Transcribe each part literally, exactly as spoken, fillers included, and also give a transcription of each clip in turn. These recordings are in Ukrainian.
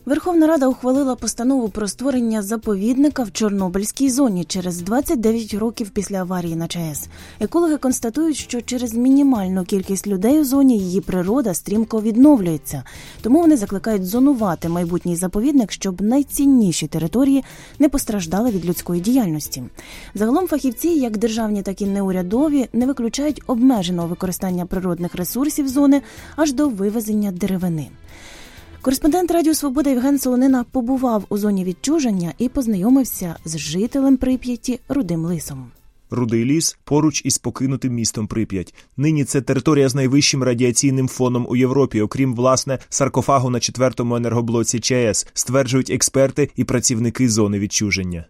Верховна Рада ухвалила постанову про створення заповідника в Чорнобильській зоні через двадцять дев'ять років після аварії на ЧАЕС. Екологи констатують, що через мінімальну кількість людей у зоні її природа стрімко відновлюється. Тому вони закликають зонувати майбутній заповідник, щоб найцінніші території не постраждали від людської діяльності. Загалом фахівці, як державні, так і неурядові, не виключають обмеженого використання природних ресурсів зони аж до вивезення деревини. Кореспондент Радіо Свобода Євген Солонина побував у зоні відчуження і познайомився з жителем Прип'яті Рудим Лисом. Рудий ліс поруч із покинутим містом Прип'ять. Нині це територія з найвищим радіаційним фоном у Європі, окрім, власне, саркофагу на четвертому енергоблоці ЧАЕС, стверджують експерти і працівники зони відчуження.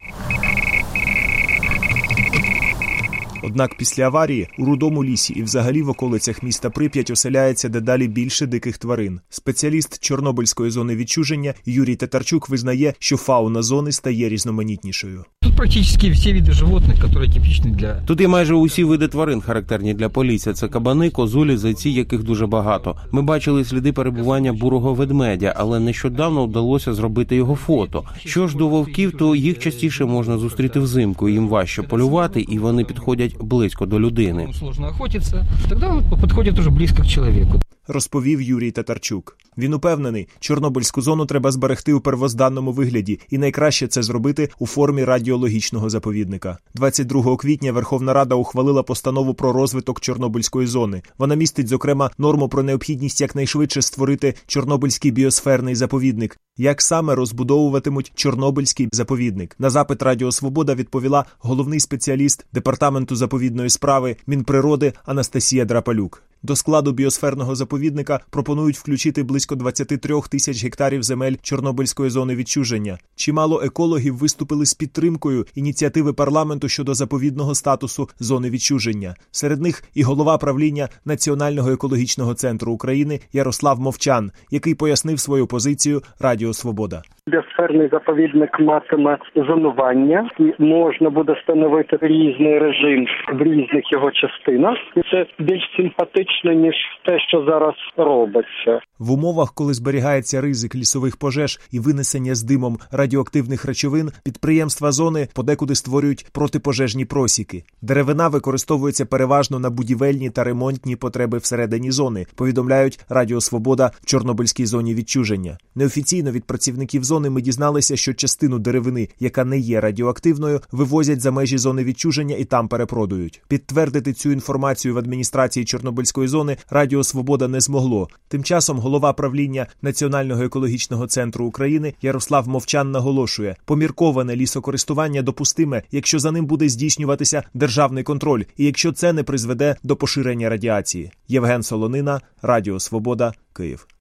Однак після аварії у Рудому лісі і взагалі в околицях міста Прип'ять оселяється дедалі більше диких тварин. Спеціаліст Чорнобильської зони відчуження Юрій Татарчук визнає, що фауна зони стає різноманітнішою. Тут практично всі види животних, які типічні для... Тут є майже усі види тварин, характерні для Полісся. Це кабани, козулі, зайці, яких дуже багато. Ми бачили сліди перебування бурого ведмедя, але нещодавно вдалося зробити його фото. Що ж до вовків, то їх частіше можна зустріти взимку, їм важче полювати, і вони підходять близько до людини. Сложно охотитися, тоді вони підходять дуже близько до чоловіка. Розповів Юрій Татарчук. Він упевнений, Чорнобильську зону треба зберегти у первозданному вигляді, і найкраще це зробити у формі радіологічного заповідника. двадцять другого квітня Верховна Рада ухвалила постанову про розвиток Чорнобильської зони. Вона містить, зокрема, норму про необхідність якнайшвидше створити Чорнобильський біосферний заповідник. Як саме розбудовуватимуть Чорнобильський заповідник? На запит Радіо Свобода відповіла головний спеціаліст Департаменту заповідної справи Мінприроди Анастасія Драпалюк. До складу біосферного заповідника пропонують включити близько двадцять три тисяч гектарів земель Чорнобильської зони відчуження. Чимало екологів виступили з підтримкою ініціативи парламенту щодо заповідного статусу зони відчуження. Серед них і голова правління Національного екологічного центру України Ярослав Мовчан, який пояснив свою позицію Радіо Свобода. Біосферний заповідник матиме зонування, і можна буде встановити різний режим в різних його частинах. І це більш симпатично, ніж те, що зараз робиться. В умовах, коли зберігається ризик лісових пожеж і винесення з димом радіоактивних речовин, підприємства зони подекуди створюють протипожежні просіки. Деревина використовується переважно на будівельні та ремонтні потреби всередині зони, повідомляють Радіо Свобода в Чорнобильській зоні відчуження. Неофіційно від працівників зони ми дізналися, що частину деревини, яка не є радіоактивною, вивозять за межі зони відчуження і там перепродують. Підтвердити цю інформацію в адміністрації Чорнобильської зони Радіо Свобода не змогло. Тим часом голова правління Національного екологічного центру України Ярослав Мовчан наголошує, помірковане лісокористування допустиме, якщо за ним буде здійснюватися державний контроль і якщо це не призведе до поширення радіації. Євген Солонина, Радіо Свобода, Київ.